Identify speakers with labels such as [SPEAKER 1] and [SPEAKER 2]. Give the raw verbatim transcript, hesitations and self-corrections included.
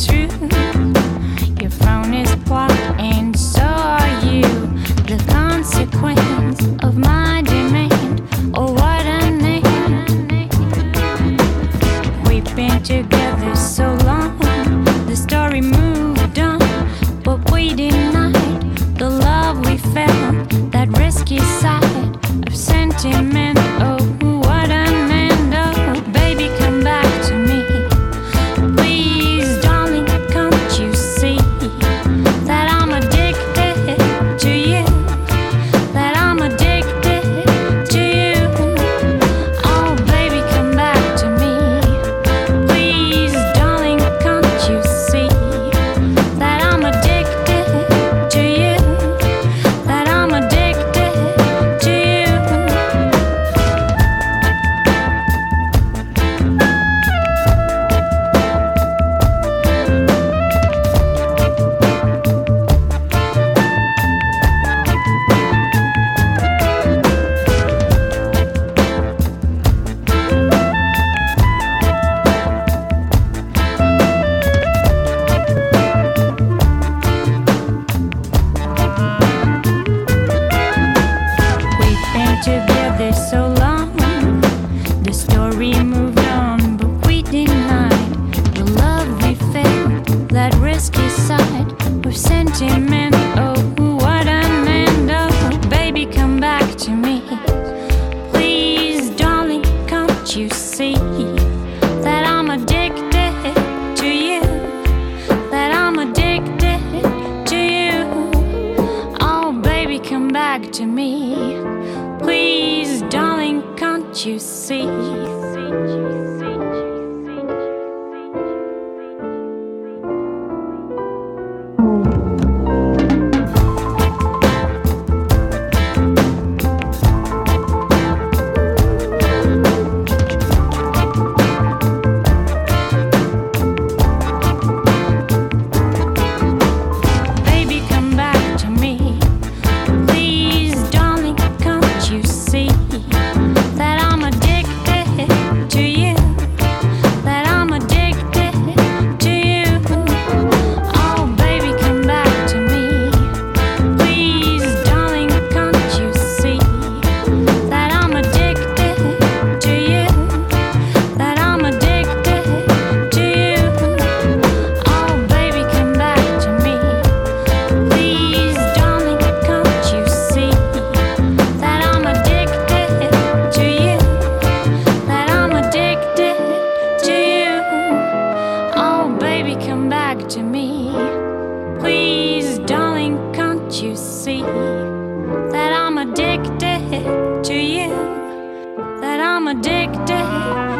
[SPEAKER 1] true. Your phone is blocked and so are you. The consequence of my demand. Oh, what a name. We've been together so long. The story moved on, but we denied the love we felt. That risky side of sentiment. Oh, what an end. Oh, baby, come back to me. Please, darling, can't you see that I'm addicted to you? That I'm addicted to you. Oh, baby, come back to me. Please, darling, can't you see that I'm addicted to you? That I'm addicted to you. We've been together so long. The story moved on, but we denied the love we felt. That risky side of sentiment. Oh, what an end. Oh, baby, come back to me. Please, darling, can't you see that I'm addicted to you? That I'm addicted to you. Oh, baby, come back to me. Please, darling, can't you see? Baby, come back to me. Please, darling, can't you see that I'm addicted to you? That I'm addicted to you. Oh, baby, come back to me. Please, darling, can't you see that I'm addicted to you? That I'm addicted to you. Oh, baby, come back to me. Please, darling, can't you see that I'm addicted to you? That I'm addicted to you. Oh, baby, come back to me. Please, darling, can't you see that I'm addicted to you? That I'm addicted